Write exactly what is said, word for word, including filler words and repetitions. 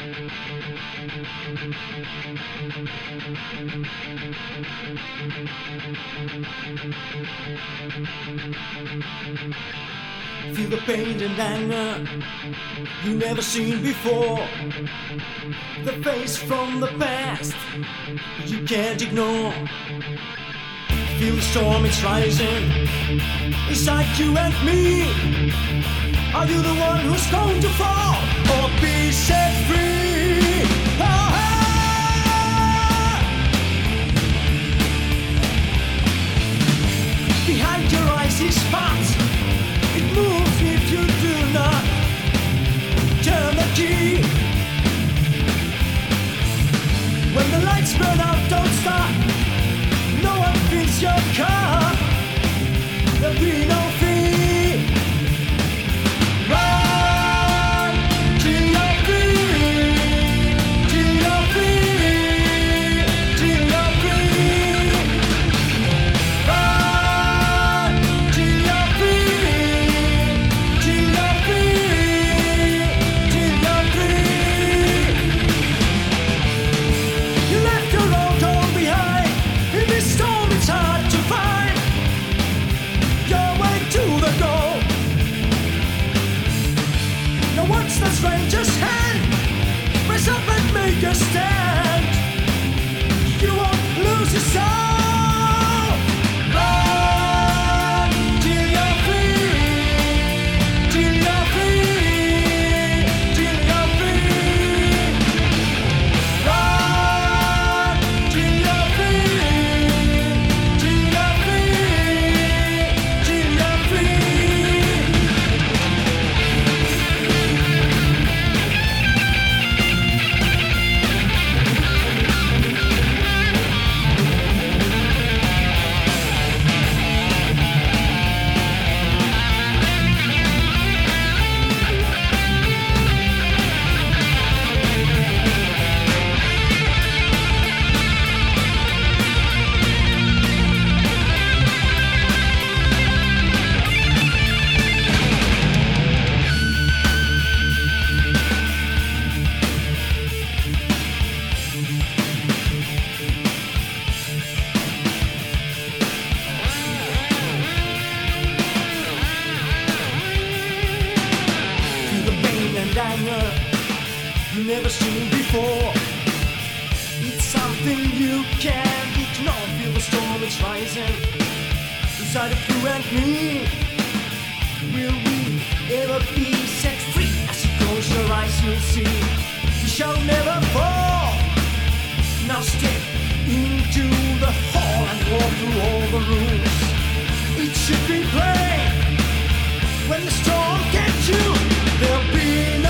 Feel the pain and anger you never seen before. The face from the past you can't ignore. Feel the storm, it's rising inside you and me. Are you the one who's going to fall or be set free? Oh, oh. Behind your eyes is spots. It moves if you do not turn the key. When the lights burn out, don't stop. No one fills your cup. There'll be no fee. Run till you're free, till you're free, till you're free. Run till you're free, till you're free, till you're free. You left your old home behind. In this storm it's hard to find your way to the goal. Now what's the stranger's hand? Rise up and make a stand. You won't lose your soul. Run till you're free, till you're free, till you're free. Run till you're free, till you're free, till you're free. Feel the pain and anger you never seen before. It's something you can't ignore. Feel the storm, it's rising inside of you and me. Will we ever be set free? As you close your eyes, you'll see you shall never fall. Now step into the hall and walk through all the rooms. It should be plain. When the storm gets you, there'll be no